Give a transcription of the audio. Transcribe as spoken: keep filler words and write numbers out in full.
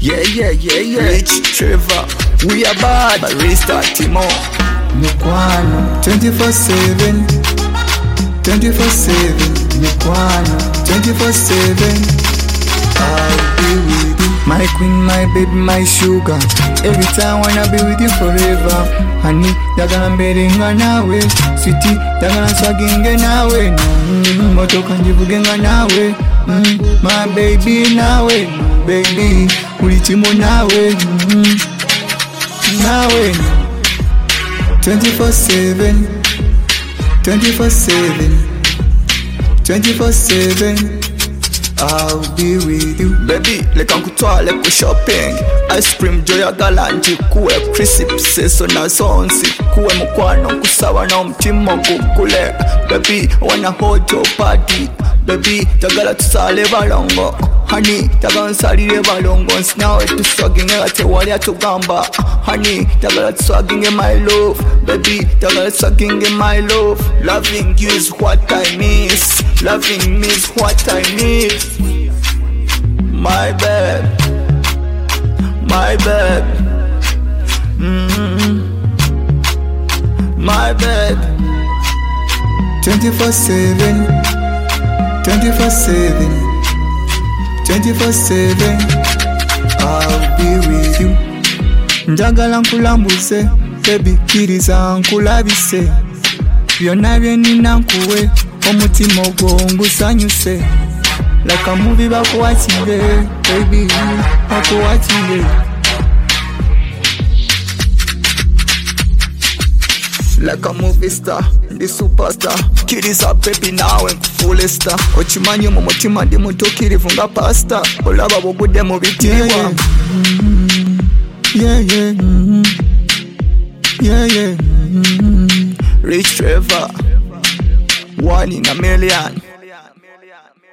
Yeah, yeah, yeah, yeah. Rich Trevor, we are bad, but restart Timo. Mukwano twenty-four seven, twenty-four seven. Mukwano twenty-four seven. I'll be with you, my queen, my baby, my sugar. Every time wanna be with you forever. Honey, dagana mberinga nawe. Sweetie, dagana swaginge nawe. Mm, motoka njivugenga nawe. Mm, my baby nawe, baby, ulitimo nawe. Mm, nawe. twenty-four seven, twenty-four seven, twenty-four seven. I'll be with you. Baby, leka nkutwale ku shopping. Ice cream joya galanji kuwe crisp seso na sonsi. Kuwe mukwano kusaba na umutima gukule. Baby, wanna hold your body. Baby, tagala tusale balongo. Honey, tagala nsalire balongo. Nsinawe tuswaginge gate wali atugamba. Honey, tagala tuswaginge my love. Baby, tagala tuswaginge my love. Loving you is what I miss. Loving me is what I need. My bad, my bad, mm-hmm. My bad. twenty-four seven, twenty-four seven, twenty-four seven. I'll be with you. Njagala nkulambuse, baby kiriza nkulabise. Byonna bye nina nkuwe, omutima ogwo ngusanyuse. Like a movie bakuwatire, baby, bakuwatire. Like a movie star, the superstar. Kiriza baby nawe nkufule star. Ochimanyi mu mutima ndi mutukirivu nga pasta. Olaba bugudde mu bitiibwa. Yeah, mm-hmm. yeah, yeah, mm-hmm. yeah, yeah. Mm-hmm. Rich Trevor, one in a million.